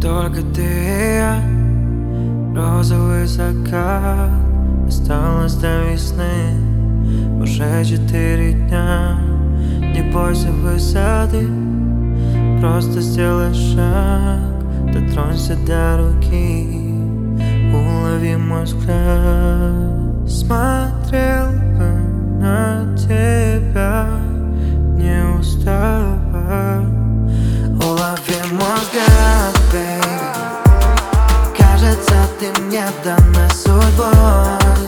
Только ты и я, розовый закат. Осталось до весны уже 4 дня. Не бойся высоты, просто сделай шаг. Дотронься до руки, улови мой взгляд. Смотрел бы на тебя, не уставая. Улови мой взгляд, baby. Кажется, ты мне дана судьбой.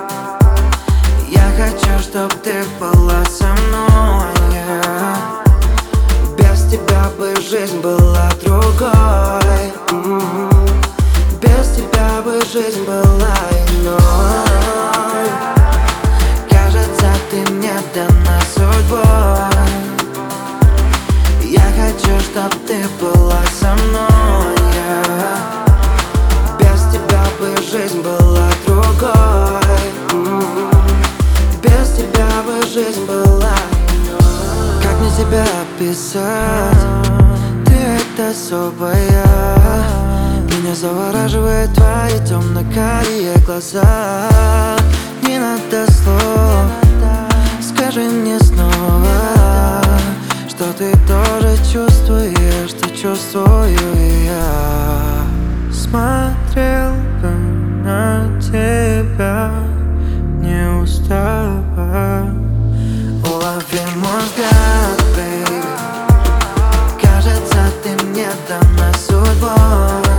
Я хочу, чтоб ты была со мной, yeah. Без тебя бы жизнь была другой. Без тебя бы жизнь была иной. Кажется, ты мне дана судьбой. Я хочу, чтоб ты была со мной, yeah. Без тебя бы жизнь была другой. Без тебя бы жизнь была иной. Как мне тебя описать? Ты это особая. Меня завораживают твои темно-карие глаза. Не надо слов, скажи мне снова, что ты тоже чувствуешь, что чувствую и я. Смотрел бы на тебя, не уставая. Улови мой взгляд, baby. Кажется, ты мне дана судьбой.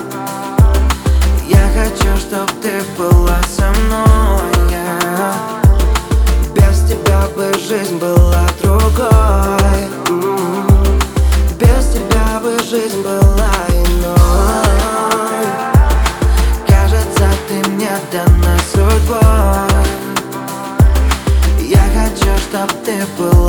Я хочу, чтоб ты была со мной, yeah. Без тебя бы жизнь была другой. Без тебя бы жизнь была иной. Кажется, ты мне дана судьбой. Я хочу, чтоб ты была